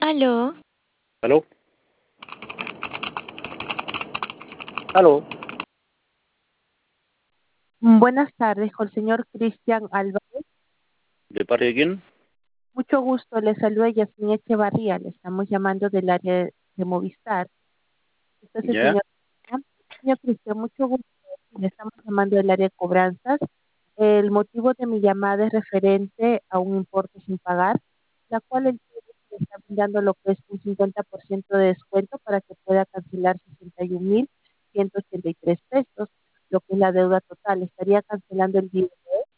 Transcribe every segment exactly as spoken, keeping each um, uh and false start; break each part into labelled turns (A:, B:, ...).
A: Aló.
B: ¿Aló? ¿Aló?
C: Buenas tardes, con el señor Cristian Álvarez.
B: ¿De parte de quién?
C: Mucho gusto, le saluda Yasmin Echevarría, le estamos llamando del área de Movistar. Entonces,
B: ¿Ya?
C: señor, señor Cristian, mucho gusto, le estamos llamando del área de cobranzas. El motivo de mi llamada es referente a un importe sin pagar, la cual el cliente le está brindando lo que es un cincuenta por ciento de descuento para que pueda cancelar sesenta y un mil ciento ochenta y tres pesos, lo que es la deuda total. Estaría cancelando el día.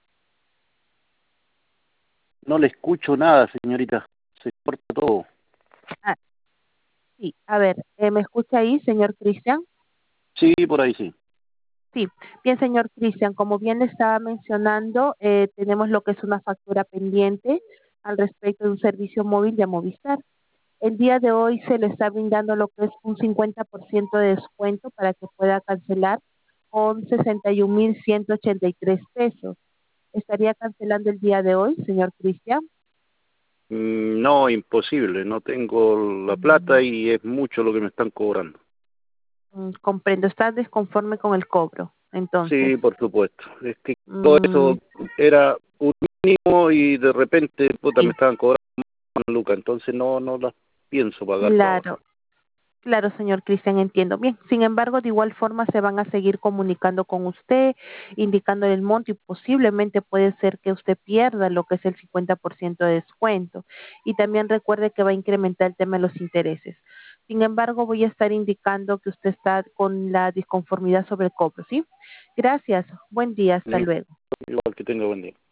B: No le escucho nada, señorita. Se corta todo.
C: Ah, sí, a ver, eh, ¿me escucha ahí, señor Cristian?
B: Sí, por ahí sí.
C: Sí, bien, señor Cristian, como bien le estaba mencionando, eh, tenemos lo que es una factura pendiente al respecto de un servicio móvil de Movistar. El día de hoy se le está brindando lo que es un cincuenta por ciento de descuento para que pueda cancelar con sesenta y un mil ciento ochenta y tres pesos. ¿Estaría cancelando el día de hoy, señor Cristian?
B: Mm, No, imposible. No tengo la plata y es mucho lo que me están cobrando.
C: Mm, comprendo, está desconforme con el cobro, entonces.
B: Sí, por supuesto. Es que todo
C: Mm,
B: eso era un mínimo y de repente, puta, me
C: sí,
B: estaban cobrando una luca. Entonces no, no las pienso pagarlo ahora.
C: claro. Claro, señor Cristian, entiendo. Bien, sin embargo, de igual forma se van a seguir comunicando con usted, indicándole el monto y posiblemente puede ser que usted pierda lo que es el cincuenta por ciento de descuento. Y también recuerde que va a incrementar el tema de los intereses. Sin embargo, voy a estar indicando que usted está con la disconformidad sobre el cobro, ¿sí? Gracias. Buen día. Hasta
B: Ni-
C: luego.
B: Igual que tenga buen día.